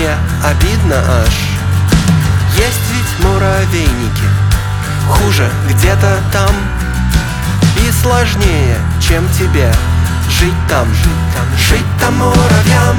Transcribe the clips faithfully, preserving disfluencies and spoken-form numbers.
мне обидно аж. Есть ведь муравейники, хуже где-то там, и сложнее, чем тебе жить там, жить там, жить там муравьям.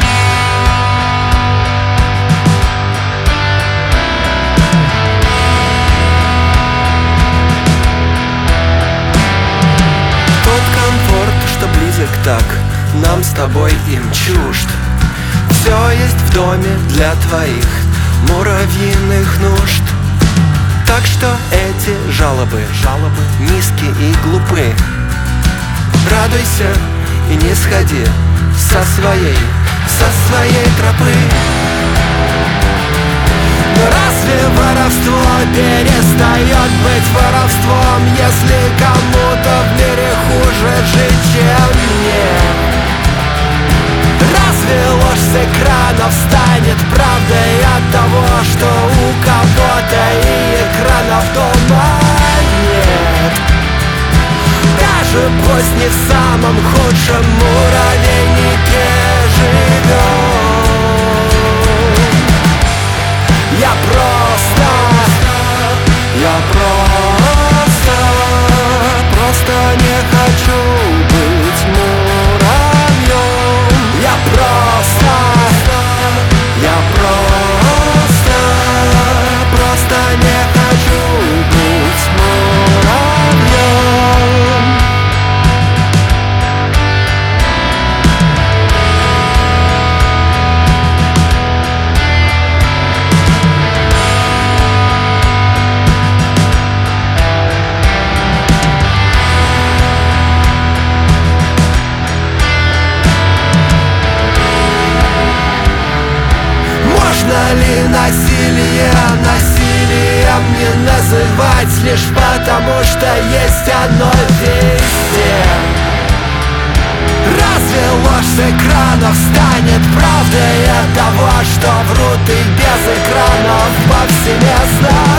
Тот комфорт, что близок так, нам с тобой им чужд. Все есть в доме для твоих муравьиных нужд. Так что эти жалобы, жалобы низкие и глупы. Радуйся и не сходи со своей, со своей тропы. Но разве воровство перестает быть воровством, если кому-то в мире хуже жить, чем мне? Разве ложь с экранов станет правдой от того, что у кого-то и экранов дома нет? Даже пусть не в самом худшем муравейнике живем. Я просто, я просто, просто не хочу быть муравьем. Я просто, я просто, просто не хочу быть муравьем. Можно ли насилие насилием не называть лишь потому, что есть оно везде? Разве ложь с экранов станет правдой от того, что врут и без экранов повсеместно?